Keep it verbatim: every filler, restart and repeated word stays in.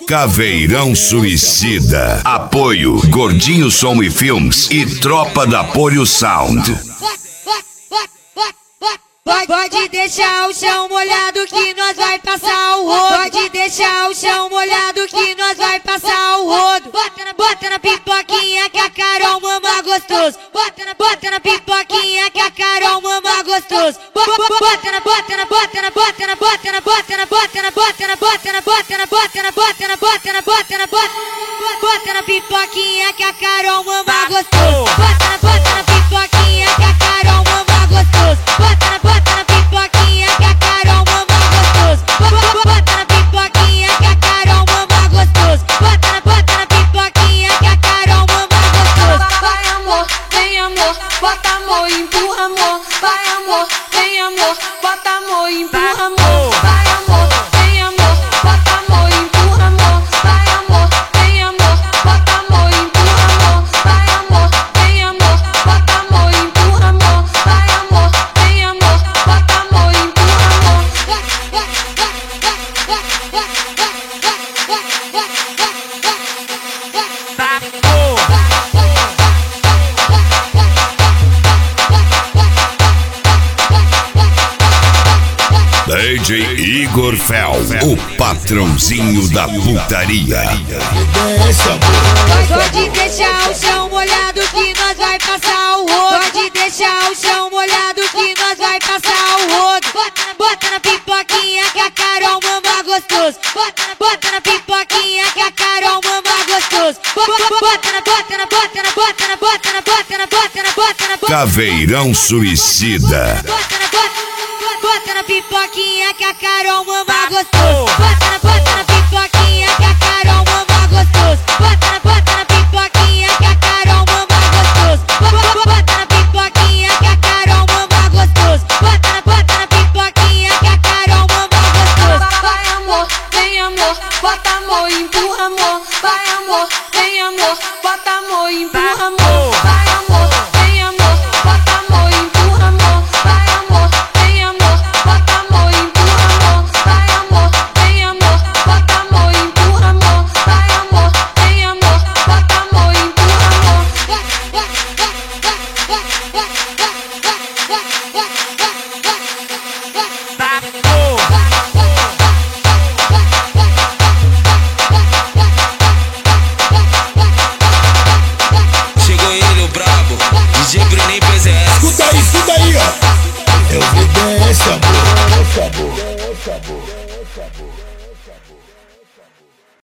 Caveirão Suicida. Apoio Gordinho Som e Filmes e Tropa da Polio Sound. Pode deixar o chão molhado que nós vai passar o rodo. Pode deixar o chão molhado que nós vai passar o rodo. Bota na, bota na pipoquinha que a Carol mama gostoso. Bota na, bota na pipoquinha que a Carol mama gostoso. Bota na, bota na, bota na, bota na, bota na, bota na, bota na, bota na, bota na, bota na, bota na, bota na, bota na, bota na, bota bota na pipoquinha que a Carol mama gostoso. Bota na, bota na pipoquinha que a Carol mama gostoso. Bota na, bota na pipoquinha que a Carol mama gostoso. Bota na pipoquinha que a Carol mama gostoso. Bota na, bota na pipoquinha que a Carol mama gostoso. Vai amor, vem amor, bota amor, empurra amor. Vai amor, vem amor, bota amor, empurra amor. Vai amor, vem amor, bota amor, empurra amor. Vai amor, vem amor, bota amor, empurra amor. Vai amor, vem amor, bota amor, empurra amor. Vai amor, vem amor, bota amor, empurra amor. D J Igor Fel, o patrãozinho da putaria. Pode deixar o chão molhado que nós vai passar o rodo. Pode deixar o chão molhado que nós vai passar o rodo. Bota na, bota na pipoquinha que a Carol mama gostoso. Bota na, bota na pipoquinha que a Carol mama gostoso. Bota na, bota na, bota na, bota na, bota na, bota na, bota na, bota na, bota na. Caveirão Suicida. Bota na, bota Bota na pipoquinha que a Carol mama gostoso. Bota na, bota na pipoquinha que a Carol mama gostoso. Bota na, bota na pipoquinha que a Carol mama gostoso. Bota na pipoquinha que a Carol mama gostoso. Bota na, bota na pipoquinha que a Carol mama gostoso. Vai amor, vem amor, bota amor, empurra amor. Vai amor, vem amor, bota amor, empurra amor. Vai amor, vem amor, bota amor, empurra amor. Vai amor, vem amor, bota amor, empurra amor. Vai amor, vem amor, bota amor, empurra amor. Vai amor, vem amor, bota amor, empurra amor. Chegou ele, o brabo, D J Bruninho P Z S. Escuta aí, escuta aí, ó. Eu vi desse amor, esse amor, esse amor, esse amor.